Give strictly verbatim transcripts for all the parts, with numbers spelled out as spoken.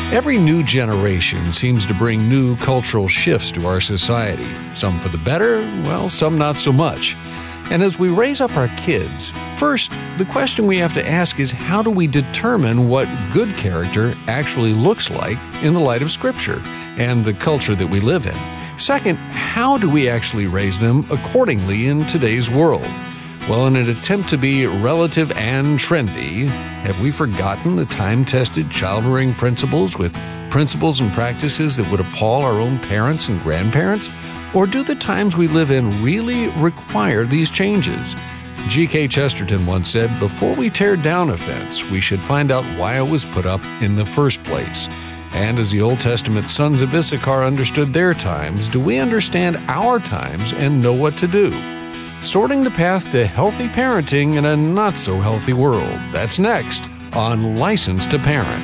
Every new generation seems to bring new cultural shifts to our society. Some for the better, well, some not so much. And as we raise up our kids, first, the question we have to ask is, how do we determine what good character actually looks like in the light of Scripture and the culture that we live in? Second, how do we actually raise them accordingly in today's world? Well, in an attempt to be relative and trendy, have we forgotten the time-tested child-rearing principles with principles and practices that would appall our own parents and grandparents? Or do the times we live in really require these changes? G K Chesterton once said, "Before we tear down a fence, we should find out why it was put up in the first place." And as the Old Testament sons of Issachar understood their times, do we understand our times and know what to do? Sorting the path to healthy parenting in a not-so-healthy world. That's next on License to Parent.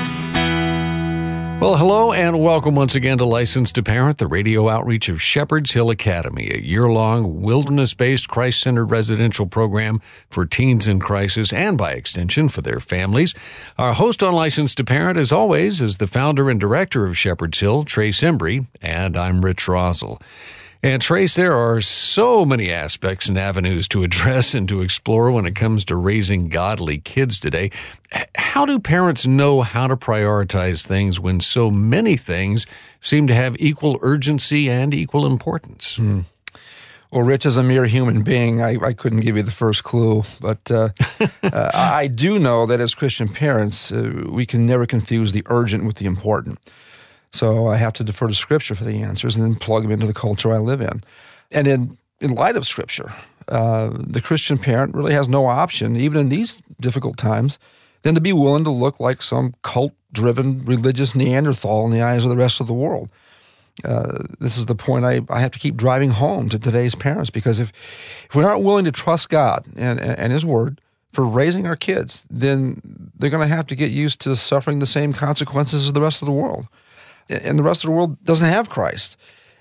Well, hello and welcome once again to License to Parent, the radio outreach of Shepherd's Hill Academy, a year-long wilderness-based Christ-centered residential program for teens in crisis and, by extension, for their families. Our host on License to Parent, as always, is the founder and director of Shepherd's Hill, Trace Embry, and I'm Rich Rosell. And Trace, there are so many aspects and avenues to address and to explore when it comes to raising godly kids today. How do parents know how to prioritize things when so many things seem to have equal urgency and equal importance? Hmm. Well, Rich, as a mere human being, I, I couldn't give you the first clue, but uh, uh, I do know that as Christian parents, uh, we can never confuse the urgent with the important. So I have to defer to Scripture for the answers and then plug them into the culture I live in. And in, in light of Scripture, uh, the Christian parent really has no option, even in these difficult times, than to be willing to look like some cult-driven religious Neanderthal in the eyes of the rest of the world. Uh, this is the point I, I have to keep driving home to today's parents, because if, if we aren't willing to trust God and, and His Word for raising our kids, then they're going to have to get used to suffering the same consequences as the rest of the world. And the rest of the world doesn't have Christ.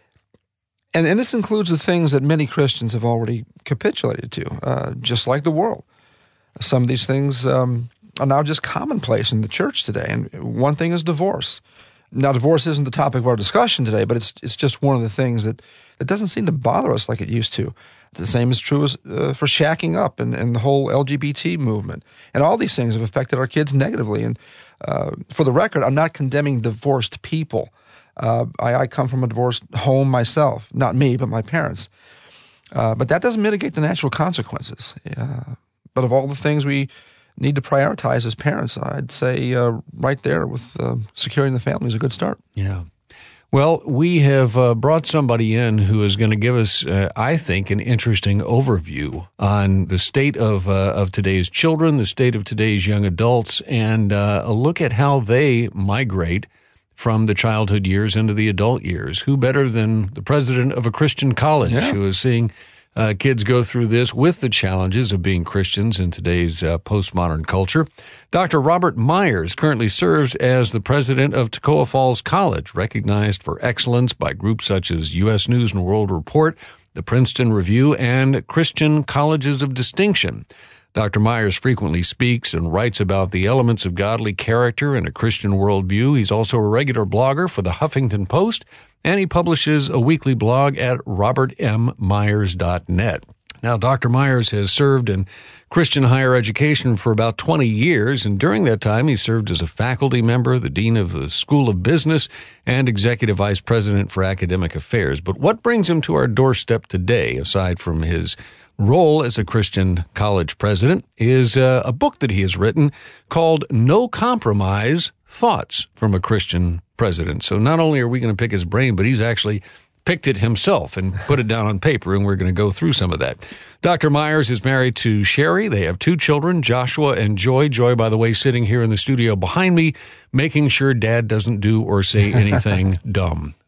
And, and this includes the things that many Christians have already capitulated to, uh, just like the world. Some of these things um, are now just commonplace in the church today. And one thing is divorce. Now, divorce isn't the topic of our discussion today, but it's it's just one of the things that, that doesn't seem to bother us like it used to. The same is true as, uh, for shacking up and, and the whole L G B T movement. And all these things have affected our kids negatively. And uh, for the record, I'm not condemning divorced people. Uh, I, I come from a divorced home myself. Not me, but my parents. Uh, but that doesn't mitigate the natural consequences. Uh, but of all the things we need to prioritize as parents, I'd say uh, right there with uh, securing the family is a good start. Yeah. Well, we have uh, brought somebody in who is going to give us, uh, I think, an interesting overview on the state of uh, of today's children, the state of today's young adults, and uh, a look at how they migrate from the childhood years into the adult years. Who better than the president of a Christian college yeah. who is seeing Uh, kids go through this with the challenges of being Christians in today's uh, postmodern culture. Doctor Robert Myers currently serves as the president of Toccoa Falls College, recognized for excellence by groups such as U S News and World Report, the Princeton Review, and Christian Colleges of Distinction. Doctor Myers frequently speaks and writes about the elements of godly character and a Christian worldview. He's also a regular blogger for the Huffington Post, and he publishes a weekly blog at robert m myers dot net. Now, Doctor Myers has served in Christian higher education for about twenty years, and during that time he served as a faculty member, the dean of the School of Business, and executive vice president for academic affairs. But what brings him to our doorstep today, aside from his role as a Christian college president, is uh, a book that he has written called No Compromise: Thoughts from a Christian President. So not only are we going to pick his brain, but he's actually picked it himself and put it down on paper, and we're going to go through some of that. Doctor Myers is married to Sherry. They have two children, Joshua and Joy. Joy, by the way, sitting here in the studio behind me, making sure Dad doesn't do or say anything dumb.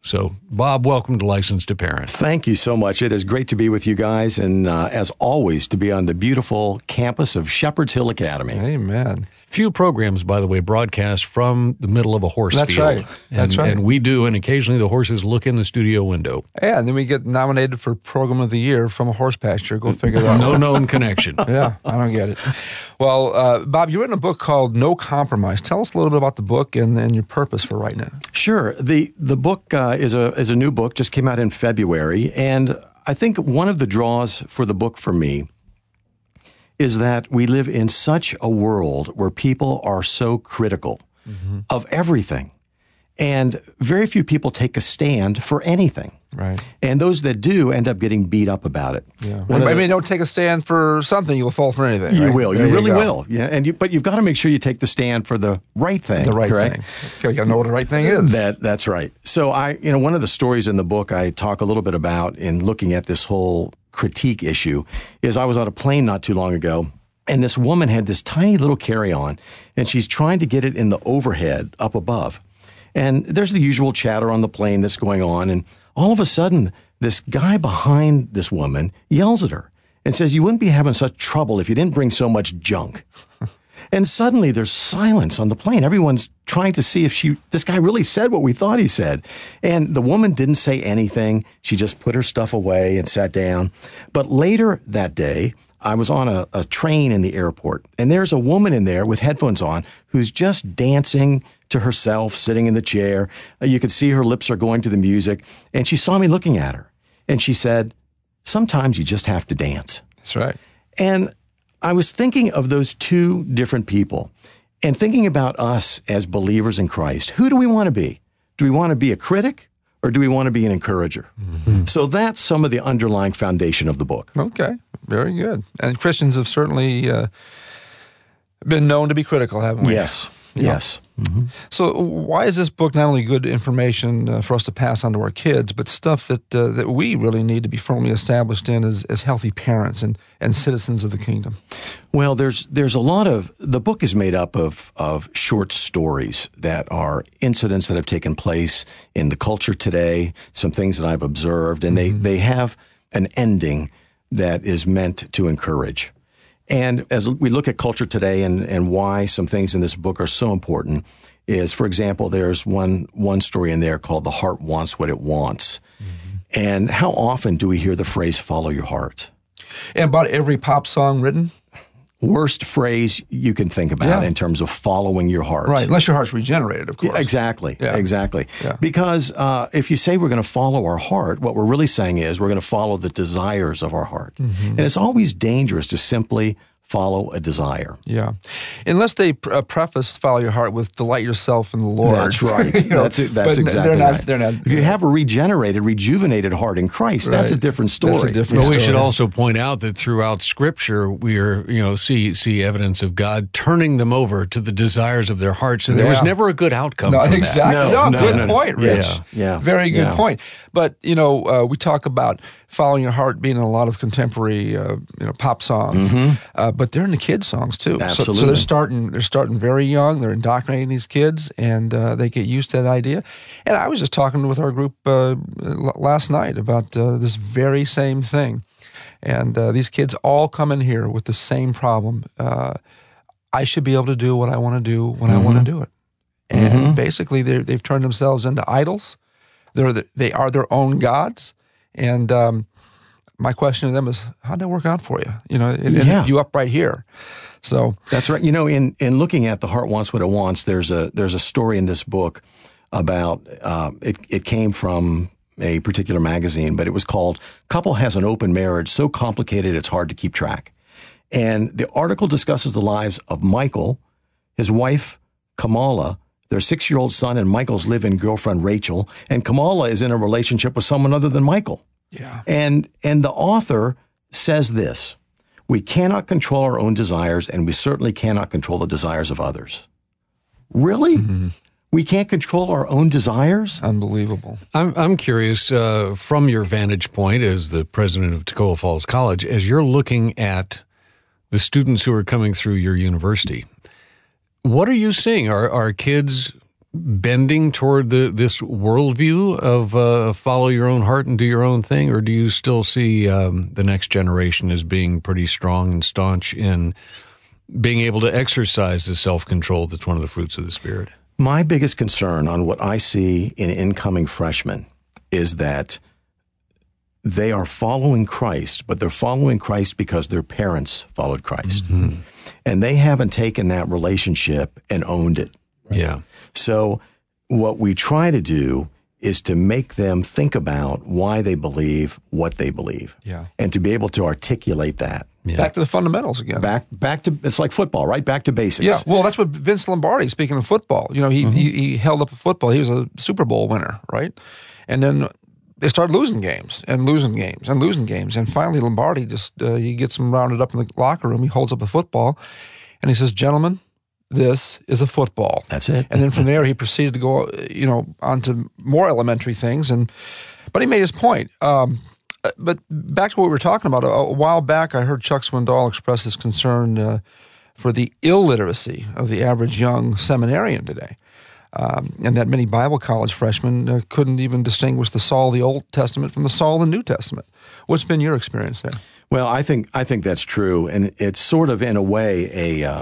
So, Bob, welcome to Licensed to Parent. Thank you so much. It is great to be with you guys, and uh, as always, to be on the beautiful campus of Shepherd's Hill Academy. Amen. Few programs, by the way, broadcast from the middle of a horse That's field. right. That's and, right. And we do, and occasionally the horses look in the studio window. Yeah, and then we get nominated for Program of the Year from a horse pasture. Go figure that out. No known connection. Yeah, I don't get it. Well, uh, Bob, you written a book called No Compromise. Tell us a little bit about the book and, and your purpose for writing it. Sure. The the book uh, is a is a new book, just came out in February, and I think one of the draws for the book for me is that we live in such a world where people are so critical mm-hmm. of everything, and very few people take a stand for anything. Right. And those that do end up getting beat up about it. Yeah. I mean, the, don't take a stand for something, you'll fall for anything. You right? will. There you really you will. Yeah. And you, but you've got to make sure you take the stand for the right thing. The right correct? thing. Okay, you got to know what the right thing is. That that's right. So I, you know, one of the stories in the book I talk a little bit about in looking at this whole critique issue is I was on a plane not too long ago, and this woman had this tiny little carry-on, and she's trying to get it in the overhead up above. And there's the usual chatter on the plane that's going on, and all of a sudden, this guy behind this woman yells at her and says, "You wouldn't be having such trouble if you didn't bring so much junk." And suddenly there's silence on the plane. Everyone's trying to see if she, this guy really said what we thought he said. And the woman didn't say anything. She just put her stuff away and sat down. But later that day, I was on a, a train in the airport, and there's a woman in there with headphones on who's just dancing to herself, sitting in the chair. You could see her lips are going to the music, and she saw me looking at her, and she said, "Sometimes you just have to dance." That's right. And I was thinking of those two different people and thinking about us as believers in Christ. Who do we want to be? Do we want to be a critic, or do we want to be an encourager? Mm-hmm. So that's some of the underlying foundation of the book. Okay, very good. And Christians have certainly uh, been known to be critical, haven't we? Yes, yeah. yes. Mm-hmm. So why is this book not only good information uh, for us to pass on to our kids, but stuff that uh, that we really need to be firmly established in as, as healthy parents and, and citizens of the kingdom? Well, there's there's a lot of, the book is made up of, of short stories that are incidents that have taken place in the culture today, some things that I've observed, and mm-hmm. they, they have an ending that is meant to encourage. And as we look at culture today and, and why some things in this book are so important is, for example, there's one one story in there called "The Heart Wants What It Wants." Mm-hmm. And how often do we hear the phrase, "follow your heart"? And about every pop song written? Worst phrase you can think about yeah. in terms of following your heart. Right, unless your heart's regenerated, of course. Yeah, exactly, yeah. exactly. Yeah. Because uh, if you say we're going to follow our heart, what we're really saying is we're going to follow the desires of our heart. Mm-hmm. And it's always dangerous to simply follow a desire. Yeah. Unless they uh, preface "follow your heart" with "delight yourself in the Lord." That's right. you know, that's that's exactly they're not, right. They're not, if you have a regenerated, rejuvenated heart in Christ, right. that's a different story. That's a different But story. we should also point out that throughout Scripture, we are, you know, see see evidence of God turning them over to the desires of their hearts, and there yeah. was never a good outcome no, from exactly. that. No, no, good no, no. point, Rich. Yeah, yeah. Very good yeah. point. But, you know, uh, we talk about following your heart being in a lot of contemporary, uh, you know, pop songs, mm-hmm. uh, but they're in the kids' songs too. Absolutely. So, so they're starting, they're starting very young. They're indoctrinating these kids, and uh, they get used to that idea. And I was just talking with our group uh, last night about uh, this very same thing. And uh, these kids all come in here with the same problem. Uh, I should be able to do what I want to do when mm-hmm. I want to do it. And mm-hmm. basically, they've turned themselves into idols. They're the, they are their own gods. And um, my question to them is, how'd that work out for you? You know, and, yeah. and you up right here. So that's right. You know, in, in looking at "The Heart Wants What It Wants," there's a there's a story in this book about uh, it. It came from a particular magazine, but it was called "Couple Has an Open Marriage So Complicated It's Hard to Keep Track." And the article discusses the lives of Michael, his wife Kamala, their six-year-old son, and Michael's live-in girlfriend, Rachel. And Kamala is in a relationship with someone other than Michael. Yeah. And and the author says this: we cannot control our own desires, and we certainly cannot control the desires of others. Really? Mm-hmm. We can't control our own desires? Unbelievable. I'm I'm curious, uh, from your vantage point as the president of Toccoa Falls College, as you're looking at the students who are coming through your university, what are you seeing? Are are kids bending toward the this worldview of uh, follow your own heart and do your own thing, or do you still see um, the next generation as being pretty strong and staunch in being able to exercise the self-control that's one of the fruits of the Spirit? My biggest concern on what I see in incoming freshmen is that they are following Christ, but they're following Christ because their parents followed Christ. Mm-hmm. And they haven't taken that relationship and owned it. Right? Yeah. So what we try to do is to make them think about why they believe what they believe. Yeah. And to be able to articulate that. Yeah. Back to the fundamentals again. Back back to, it's like football, right? Back to basics. Yeah, well, that's what Vince Lombardi, speaking of football, you know, he, mm-hmm. he, he held up a football. He was a Super Bowl winner, right? And then they started losing games and losing games and losing games. And finally, Lombardi just, uh, he gets them rounded up in the locker room. He holds up a football and he says, gentlemen, this is a football. That's it. And then from there, he proceeded to go, you know, on to more elementary things. And but he made his point. Um, but back to what we were talking about, a, a while back, I heard Chuck Swindoll express his concern uh, for the illiteracy of the average young seminarian today. Um, and that many Bible college freshmen uh, couldn't even distinguish the Saul of the Old Testament from the Saul of the New Testament. What's been your experience there? Well, I think I think that's true. And it's sort of, in a way, a... Uh,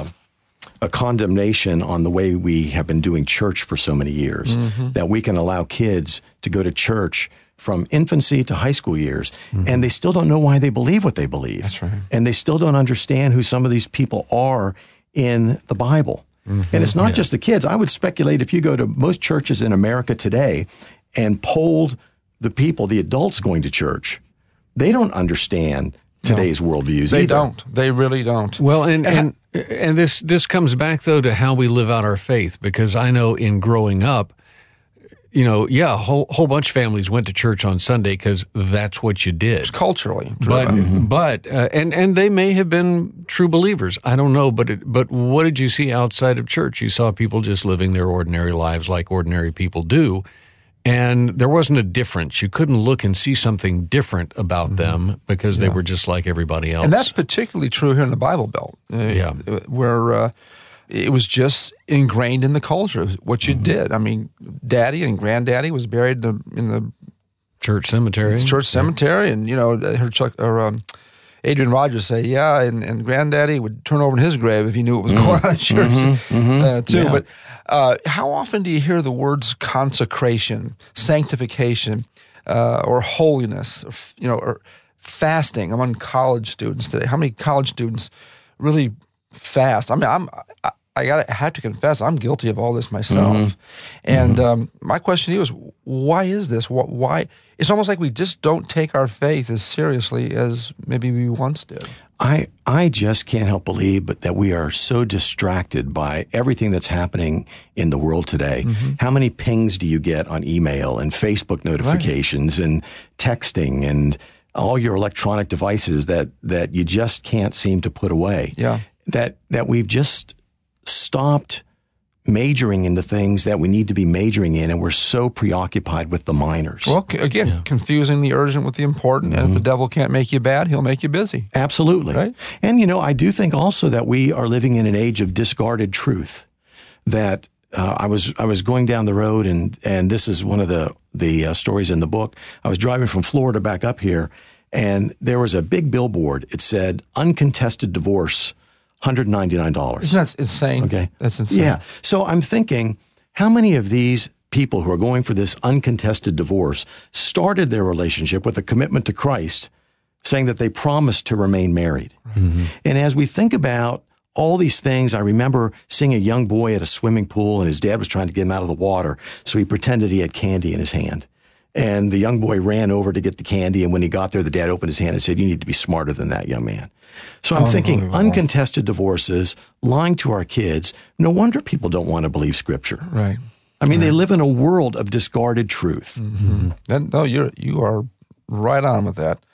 a condemnation on the way we have been doing church for so many years, mm-hmm. that we can allow kids to go to church from infancy to high school years, mm-hmm. and they still don't know why they believe what they believe. That's right. And they still don't understand who some of these people are in the Bible. Mm-hmm. And it's not yeah. just the kids. I would speculate if you go to most churches in America today and polled the people, the adults going to church, they don't understand today's no, worldviews They either. don't. They really don't. Well, and, and and this this comes back, though, to how we live out our faith, because I know in growing up, you know, yeah, a whole, whole bunch of families went to church on Sunday because that's what you did. It's culturally But, driven. but uh, and, and they may have been true believers. I don't know, but it, but what did you see outside of church? You saw people just living their ordinary lives like ordinary people do. And there wasn't a difference. You couldn't look and see something different about mm-hmm. them because they yeah. were just like everybody else. And that's particularly true here in the Bible Belt, uh, yeah. where uh, it was just ingrained in the culture, what you mm-hmm. did. I mean, Daddy and Granddaddy was buried in the, in the church cemetery. Church cemetery, yeah. and you know, I heard Chuck or um, Adrian Rogers say, "Yeah," and, and Granddaddy would turn over in his grave if he knew what was mm-hmm. going on in church mm-hmm. Mm-hmm. Uh, too. Yeah. But Uh, how often do you hear the words consecration, sanctification, uh, or holiness, or, you know, or fasting among college students today? How many college students really fast? I mean, I'm I, I got have to confess, I'm guilty of all this myself. Mm-hmm. And mm-hmm. um, my question to you is, why is this? Why? It's almost like we just don't take our faith as seriously as maybe we once did. I I just can't help believe but that we are so distracted by everything that's happening in the world today. Mm-hmm. How many pings do you get on email and Facebook notifications right. and texting and all your electronic devices that, that you just can't seem to put away? Yeah. That that we've just stopped majoring in the things that we need to be majoring in, and we're so preoccupied with the minors. Well, again, yeah. confusing the urgent with the important, mm-hmm. and if the devil can't make you bad, he'll make you busy. Absolutely. Right? And, you know, I do think also that we are living in an age of discarded truth, that uh, I was I was going down the road, and, and this is one of the, the uh, stories in the book. I was driving from Florida back up here, and there was a big billboard. It said, uncontested divorce, one hundred ninety-nine dollars. Isn't that insane? Okay. That's insane. Yeah. So I'm thinking, how many of these people who are going for this uncontested divorce started their relationship with a commitment to Christ, saying that they promised to remain married? Right. Mm-hmm. And as we think about all these things, I remember seeing a young boy at a swimming pool, and his dad was trying to get him out of the water, so he pretended he had candy in his hand. And the young boy ran over to get the candy, and when he got there, the dad opened his hand and said, "You need to be smarter than that, young man." So I'm oh, thinking uncontested divorces, lying to our kids. No wonder people don't want to believe Scripture. Right. I mean, right. they live in a world of discarded truth. Mm-hmm. And, no, you're you are right on with that.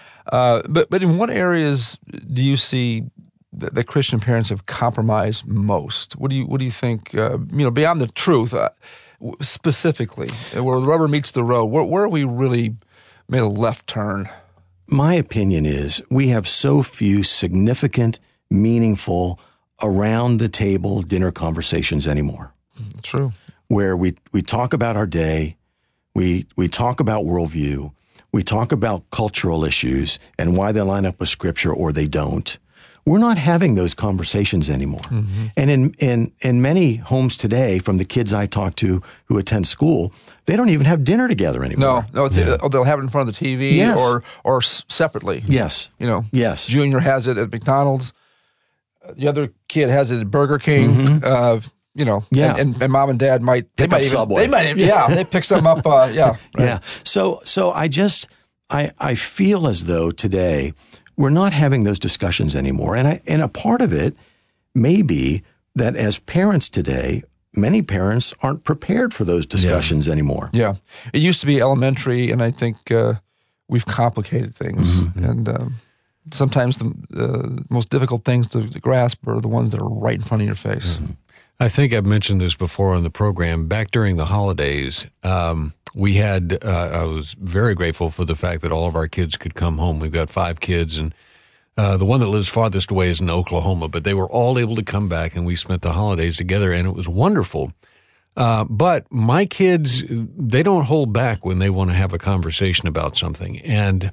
Uh, but but in what areas do you see that, that Christian parents have compromised most? What do you what do you think? Uh, you know, beyond the truth, uh, specifically, where the rubber meets the road, where, where are we really made a left turn? My opinion is we have so few significant, meaningful, around-the-table dinner conversations anymore. True. where we, we talk about our day, we we talk about worldview, we talk about cultural issues and why they line up with Scripture or they don't. We're not having those conversations anymore. Mm-hmm. And in, in, in many homes today, from the kids I talk to who attend school, they don't even have dinner together anymore. No, no, it's, yeah. they'll have it in front of the T V yes. or or separately. Yes. You know, yes. Junior has it at McDonald's. The other kid has it at Burger King. Mm-hmm. Uh, you know, yeah. and, and, and mom and dad might pick they up might even, Subway. They might even, yeah, they pick them up. Uh, yeah, right. yeah. So so I just I I feel as though today we're not having those discussions anymore, and I, and a part of it may be that as parents today, many parents aren't prepared for those discussions yeah. anymore. Yeah, it used to be elementary, and I think uh, we've complicated things, mm-hmm. and um, sometimes the uh, most difficult things to, to grasp are the ones that are right in front of your face. Mm-hmm. I think I've mentioned this before on the program. Back during the holidays, um, we had, uh, I was very grateful for the fact that all of our kids could come home. We've got five kids, and uh, the one that lives farthest away is in Oklahoma, but they were all able to come back, and we spent the holidays together, and it was wonderful. Uh, but my kids, they don't hold back when they want to have a conversation about something. And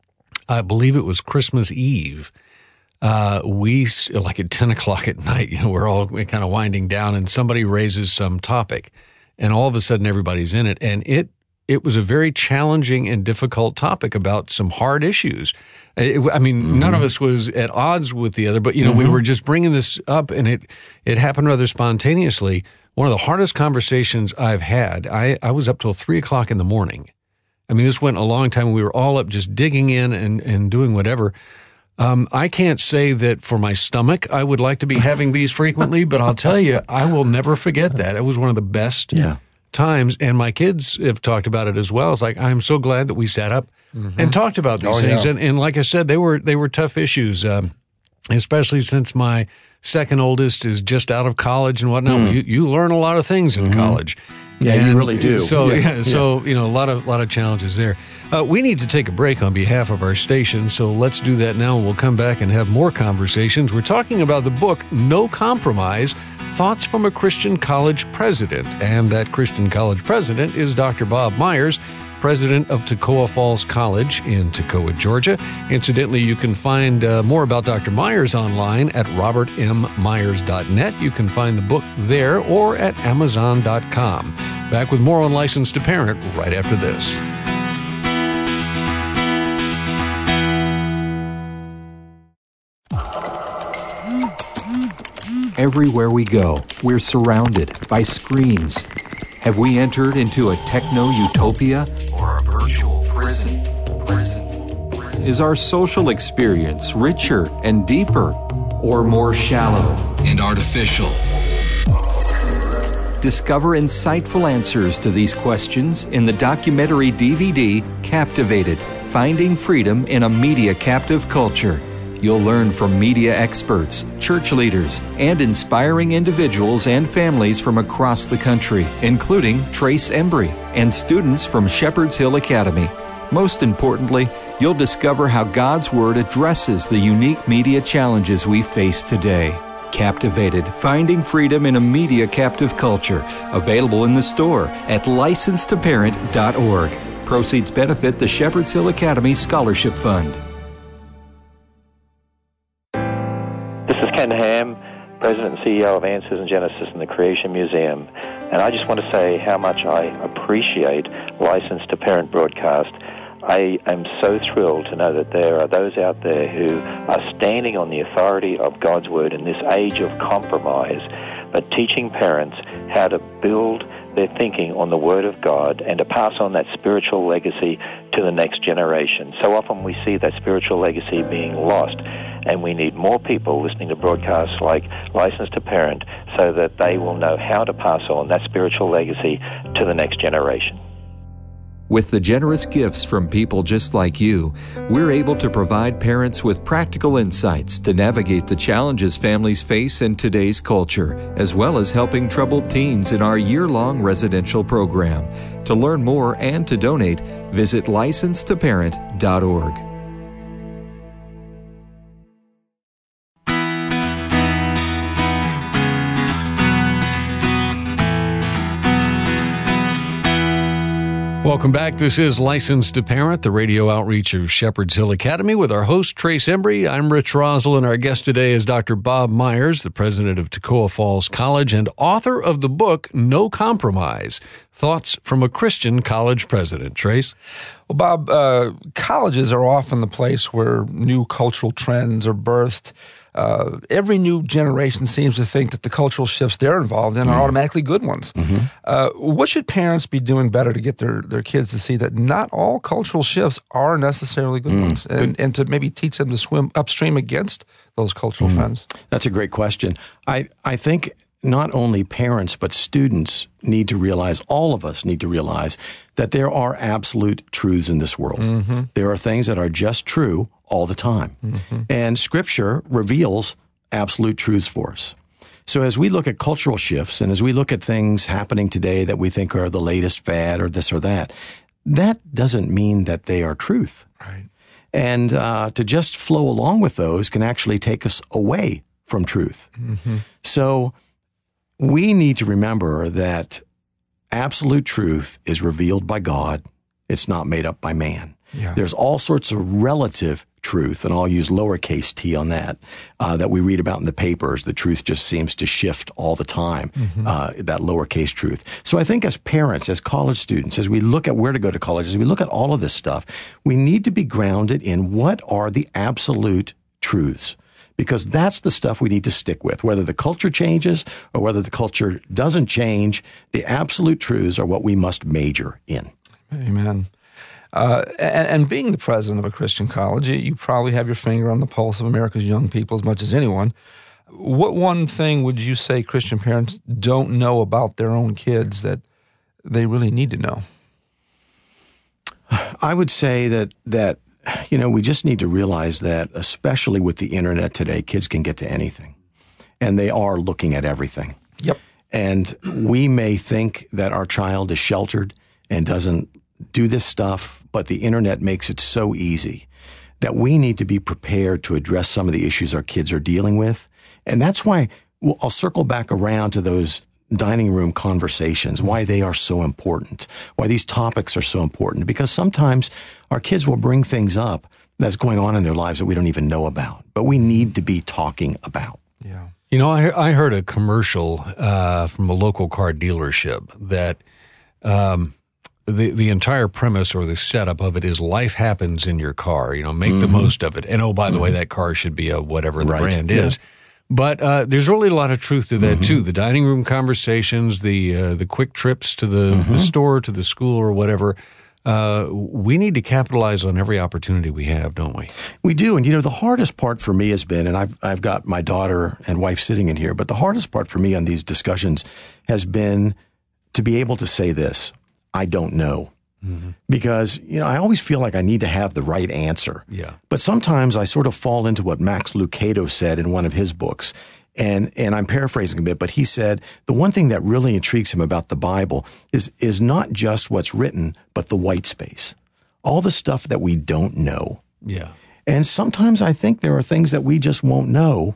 I believe it was Christmas Eve. Uh, we, like at ten o'clock at night, you know, we're all kind of winding down and somebody raises some topic and all of a sudden everybody's in it. And it, it was a very challenging and difficult topic about some hard issues. It, I mean, mm-hmm. none of us was at odds with the other, but, you know, mm-hmm. we were just bringing this up and it, it happened rather spontaneously. One of the hardest conversations I've had, I, I was up till three o'clock in the morning. I mean, this went a long time. We were all up just digging in and, and doing whatever. Um, I can't say that for my stomach I would like to be having these frequently, but I'll tell you, I will never forget that. It was one of the best yeah. times, and my kids have talked about it as well. It's like, I'm so glad that we sat up mm-hmm. and talked about these oh, things. Yeah. And, and like I said, they were they were tough issues, um, especially since my second oldest is just out of college and whatnot. Mm. You, you learn a lot of things in mm-hmm. college. Yeah, and you really do. So, yeah. yeah, so you know, a lot of lot of challenges there. Uh, we need to take a break on behalf of our station, so let's do that now, and we'll come back and have more conversations. We're talking about the book, No Compromise, Thoughts from a Christian College President. And that Christian college president is Doctor Bob Myers, president of Toccoa Falls College in Toccoa, Georgia. Incidentally, you can find uh, more about Doctor Myers online at robert m myers dot net. You can find the book there or at amazon dot com. Back with more on Licensed to Parent right after this. Everywhere we go, we're surrounded by screens. Have we entered into a techno-utopia or a virtual prison? Prison. Prison. Is our social experience richer and deeper or more shallow and artificial? Discover insightful answers to these questions in the documentary D V D Captivated, Finding Freedom in a Media Captive Culture. You'll learn from media experts, church leaders, and inspiring individuals and families from across the country, including Trace Embry and students from Shepherd's Hill Academy. Most importantly, you'll discover how God's Word addresses the unique media challenges we face today. Captivated, Finding Freedom in a Media Captive Culture. Available in the store at licensed to parent dot org. Proceeds benefit the Shepherd's Hill Academy Scholarship Fund. This is Ken Ham, President and C E O of Answers in Genesis and the Creation Museum. And I just want to say how much I appreciate Licensed to Parent broadcast. I am so thrilled to know that there are those out there who are standing on the authority of God's Word in this age of compromise, but teaching parents how to build their thinking on the Word of God and to pass on that spiritual legacy to the next generation. So often we see that spiritual legacy being lost, and we need more people listening to broadcasts like Licensed to Parent so that they will know how to pass on that spiritual legacy to the next generation. With the generous gifts from people just like you, we're able to provide parents with practical insights to navigate the challenges families face in today's culture, as well as helping troubled teens in our year-long residential program. To learn more and to donate, visit licensed to parent dot org. Welcome back. This is Licensed to Parent, the radio outreach of Shepherd's Hill Academy with our host, Trace Embry. I'm Rich Rosell, and our guest today is Doctor Bob Myers, the president of Toccoa Falls College and author of the book, No Compromise, Thoughts from a Christian College President. Trace? Well, Bob, uh, colleges are often the place where new cultural trends are birthed. Uh, every new generation seems to think that the cultural shifts they're involved in are mm. automatically good ones. Mm-hmm. Uh, what should parents be doing better to get their, their kids to see that not all cultural shifts are necessarily good mm. ones, and, and to maybe teach them to swim upstream against those cultural mm. trends? That's a great question. I, I think not only parents, but students need to realize, all of us need to realize, that there are absolute truths in this world. Mm-hmm. There are things that are just true all the time. Mm-hmm. And Scripture reveals absolute truths for us. So as we look at cultural shifts and as we look at things happening today that we think are the latest fad or this or that, that doesn't mean that they are truth. Right. And uh, to just flow along with those can actually take us away from truth. Mm-hmm. So we need to remember that absolute truth is revealed by God. It's not made up by man. Yeah. There's all sorts of relative truth, and I'll use lowercase t on that, uh, that we read about in the papers. The truth just seems to shift all the time, mm-hmm. uh, that lowercase truth. So I think as parents, as college students, as we look at where to go to college, as we look at all of this stuff, we need to be grounded in what are the absolute truths. Because that's the stuff we need to stick with. Whether the culture changes or whether the culture doesn't change, the absolute truths are what we must major in. Amen. Uh, and, and being the president of a Christian college, you probably have your finger on the pulse of America's young people as much as anyone. What one thing would you say Christian parents don't know about their own kids that they really need to know? I would say that that you know, we just need to realize that, especially with the internet today, kids can get to anything, and they are looking at everything. Yep. And we may think that our child is sheltered and doesn't do this stuff, but the internet makes it so easy that we need to be prepared to address some of the issues our kids are dealing with. And that's why well, I'll circle back around to those dining room conversations, why they are so important, why these topics are so important, because sometimes our kids will bring things up that's going on in their lives that we don't even know about, but we need to be talking about. Yeah. You know, I, I heard a commercial uh, from a local car dealership that um, the the entire premise or the setup of it is life happens in your car. You know, make mm-hmm. the most of it. And oh, by the mm-hmm. way, that car should be a whatever the right. brand yeah. is. But uh, there's really a lot of truth to that, mm-hmm. too. The dining room conversations, the uh, the quick trips to the, mm-hmm. the store, to the school, or whatever. Uh, we need to capitalize on every opportunity we have, don't we? We do. And, you know, the hardest part for me has been, and I've, I've got my daughter and wife sitting in here, but the hardest part for me on these discussions has been to be able to say this, I don't know. Mm-hmm. Because, you know, I always feel like I need to have the right answer. Yeah. But sometimes I sort of fall into what Max Lucado said in one of his books. And and I'm paraphrasing a bit, but he said the one thing that really intrigues him about the Bible is is not just what's written, but the white space. All the stuff that we don't know. Yeah. And sometimes I think there are things that we just won't know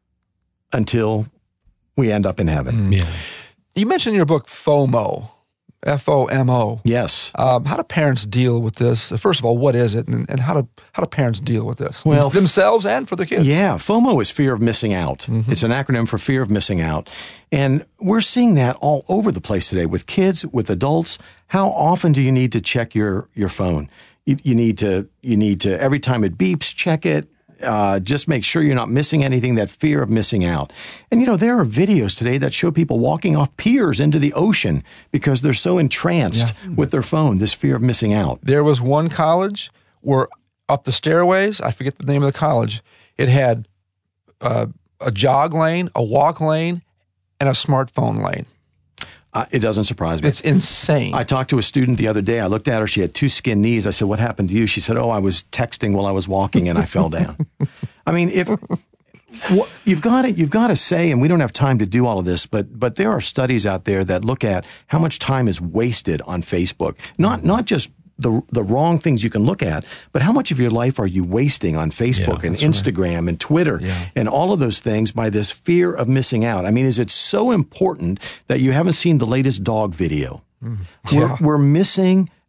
until we end up in heaven. Mm, yeah. You mentioned in your book FOMO. F O M O. Yes. Um, how do parents deal with this? First of all, what is it, and, and how do how do parents deal with this? Well, themselves and for their kids. Yeah, FOMO is fear of missing out. Mm-hmm. It's an acronym for fear of missing out, and we're seeing that all over the place today with kids, with adults. How often do you need to check your your phone? You, you need to you need to every time it beeps, check it. Uh, just make sure you're not missing anything, that fear of missing out. And, you know, there are videos today that show people walking off piers into the ocean because they're so entranced yeah. with their phone, this fear of missing out. There was one college where up the stairways, I forget the name of the college, it had uh, a jog lane, a walk lane, and a smartphone lane. Uh, it doesn't surprise me. It's insane. I talked to a student the other day. I looked at her. She had two skinned knees. I said, what happened to you? She said, oh, I was texting while I was walking and I fell down. I mean, if well, you've got to, you've got to say, and we don't have time to do all of this, but but there are studies out there that look at how much time is wasted on Facebook. Not not just the the wrong things you can look at, but how much of your life are you wasting on Facebook yeah, and Instagram right. and Twitter yeah. and all of those things by this fear of missing out? I mean, is it so important that you haven't seen the latest dog video? Mm. We're, Yeah. we're missing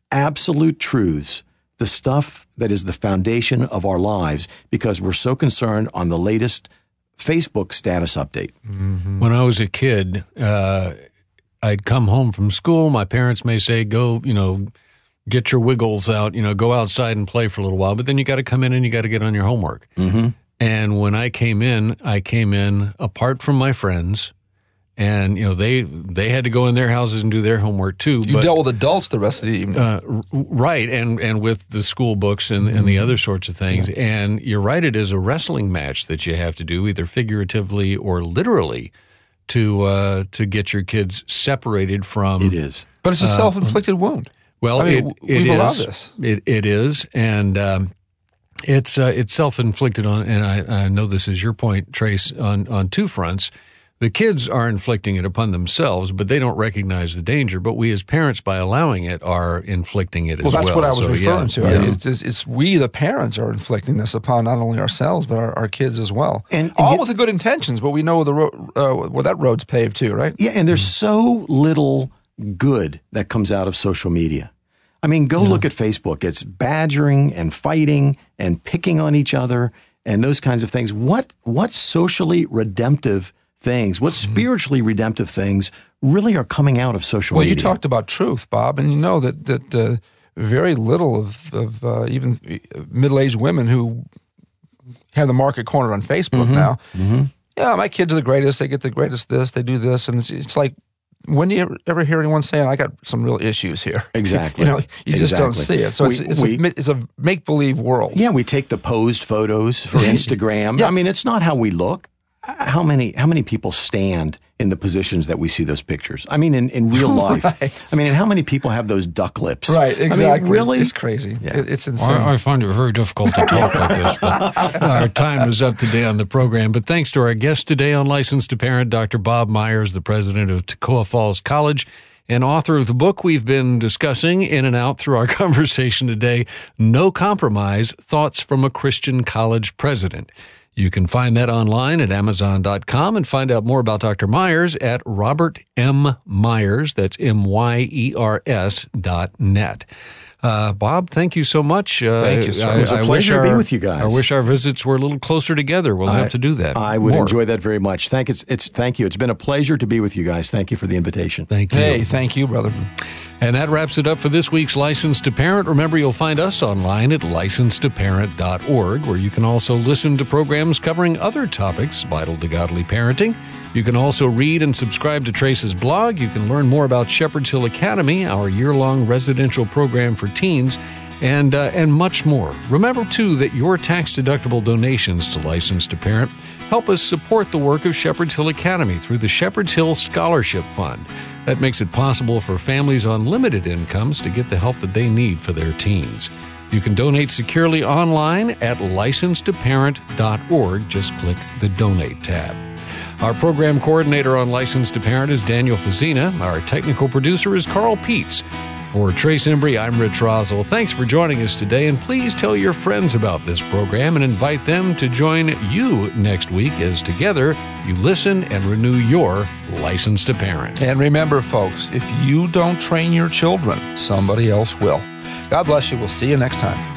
absolute truths, the stuff that is the foundation of our lives, because we're so concerned on the latest Facebook status update. Mm-hmm. When I was a kid, uh, I'd come home from school. My parents may say, go, you know, get your wiggles out, you know, go outside and play for a little while, but then you got to come in and you got to get on your homework. Mm-hmm. And when I came in, I came in apart from my friends. And, you know, they they had to go in their houses and do their homework, too. You but, dealt with adults the rest of the evening. Uh, right, and, and with the school books and, mm-hmm. and the other sorts of things. Yeah. And you're right, it is a wrestling match that you have to do, either figuratively or literally, to uh, to get your kids separated from... It is. But it's a uh, self-inflicted wound. Well, I mean, it, it we've is. allowed this. It, it is, and... Um, It's uh, it's self-inflicted on, and I, I know this is your point, Trace, on, on two fronts. The kids are inflicting it upon themselves, but they don't recognize the danger. But we as parents, by allowing it, are inflicting it well, as well. Well, that's what I was so, referring yeah, to. Yeah. I mean, it's, it's, it's we, the parents, are inflicting this upon not only ourselves, but our, our kids as well. And, and All yet, with the good intentions, but we know the ro- uh, well, that road's paved too, right? Yeah, and there's so little good that comes out of social media. I mean, go yeah. look at Facebook. It's badgering and fighting and picking on each other and those kinds of things. What what socially redemptive things, what mm-hmm. spiritually redemptive things really are coming out of social well, media? Well, you talked about truth, Bob, and you know that that uh, very little of, of uh, even middle-aged women who have the market cornered on Facebook mm-hmm. now. Mm-hmm. Yeah, my kids are the greatest. They get the greatest this. They do this, and it's, it's like, when do you ever hear anyone saying, I got some real issues here? Exactly. You know, you just exactly. don't see it. So we, it's, it's, we, a, it's a make-believe world. Yeah, we take the posed photos for Instagram. yeah. I mean, it's not how we look. How many how many people stand in the positions that we see those pictures? I mean, in, in real life. Right. I mean, and how many people have those duck lips? Right, exactly. I mean, really? It's crazy. Yeah. It, it's insane. I, I find it very difficult to talk like this, but our time is up today on the program. But thanks to our guest today on Licensed to Parent, Doctor Bob Myers, the president of Toccoa Falls College and author of the book we've been discussing in and out through our conversation today, No Compromise, Thoughts from a Christian College President. You can find that online at amazon dot com and find out more about Doctor Myers at Robert M. Myers, that's M Y E R S dot net. Uh, Bob, thank you so much. Uh, thank you, sir. It was a pleasure to be with you guys. I wish our visits were a little closer together. We'll I, have to do that. I would more. enjoy that very much. Thank it's, it's thank you. It's been a pleasure to be with you guys. Thank you for the invitation. Thank you. Hey, thank you, brother. And that wraps it up for this week's Licensed to Parent. Remember, you'll find us online at licensed to parent dot org, where you can also listen to programs covering other topics vital to godly parenting. You can also read and subscribe to Trace's blog. You can learn more about Shepherd's Hill Academy, our year-long residential program for teens, and uh, and much more. Remember, too, that your tax-deductible donations to Licensed to Parent help us support the work of Shepherd's Hill Academy through the Shepherd's Hill Scholarship Fund. That makes it possible for families on limited incomes to get the help that they need for their teens. You can donate securely online at licensed to parent dot org. Just click the Donate tab. Our program coordinator on Licensed to Parent is Daniel Fazina. Our technical producer is Carl Peets. For Trace Embry, I'm Rich Rosell. Thanks for joining us today, and please tell your friends about this program and invite them to join you next week as together you listen and renew your License to Parent. And remember, folks, if you don't train your children, somebody else will. God bless you. We'll see you next time.